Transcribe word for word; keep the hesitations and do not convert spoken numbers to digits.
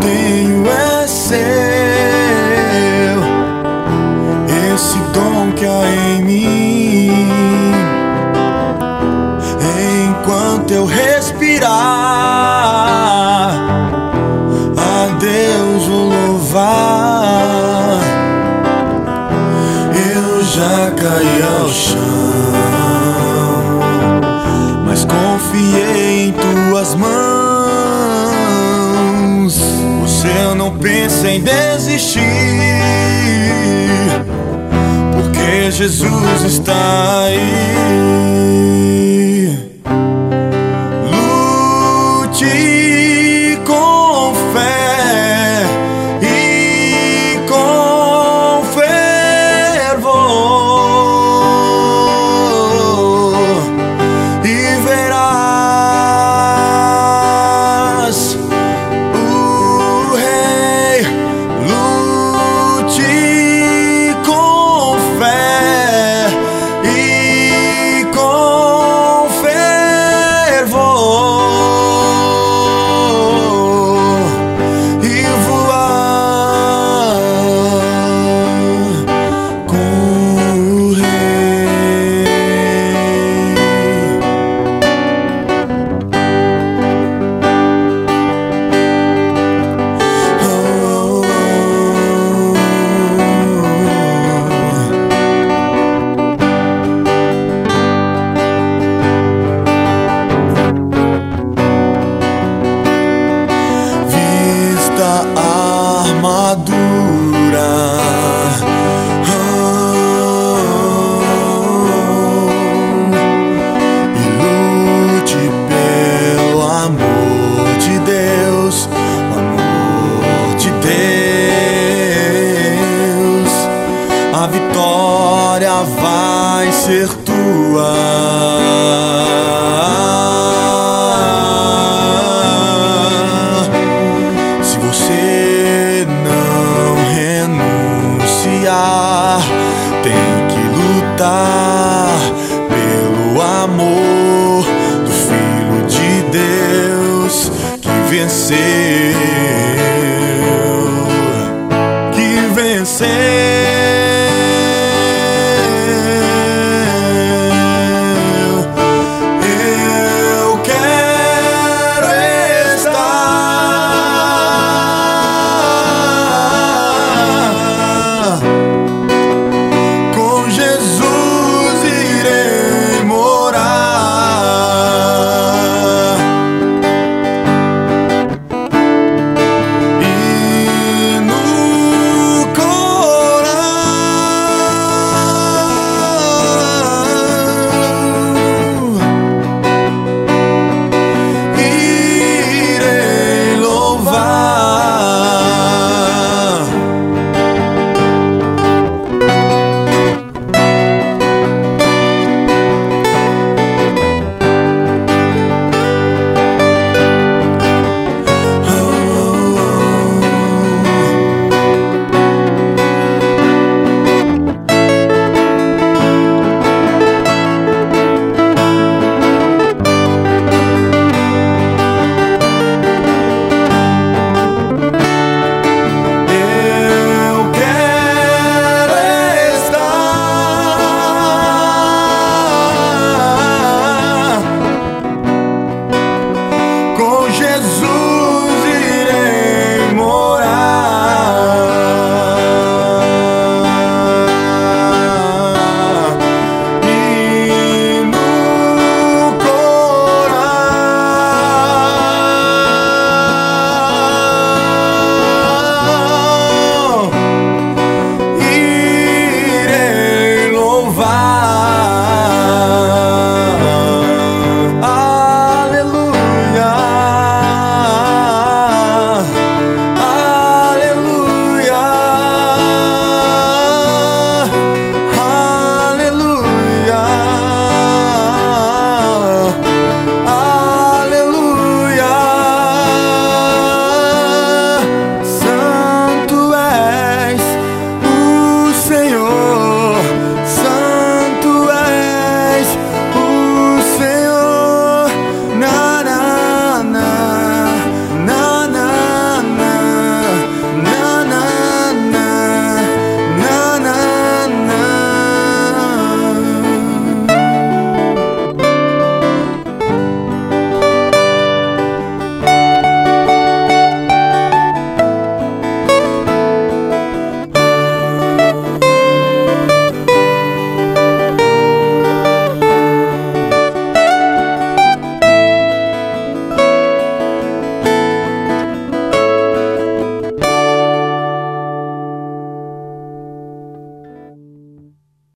tenho é seu, esse dom que há em mim. Enquanto eu respirar, a Deus vou louvar. Eu já caí ao chão, mas confiei em tuas mãos. Você não pensa em desistir, porque Jesus está aí. Lute com fé e com fervor, e verás o Rei. Lute com fé e com fervor, e voar com o Rei. Oh, oh, Vista a armadura, oh, e lute pelo amor de Deus, o amor de Deus. A vitória vai ser tua se você não renunciar. Tem que lutar pelo amor do Filho de Deus que venceu.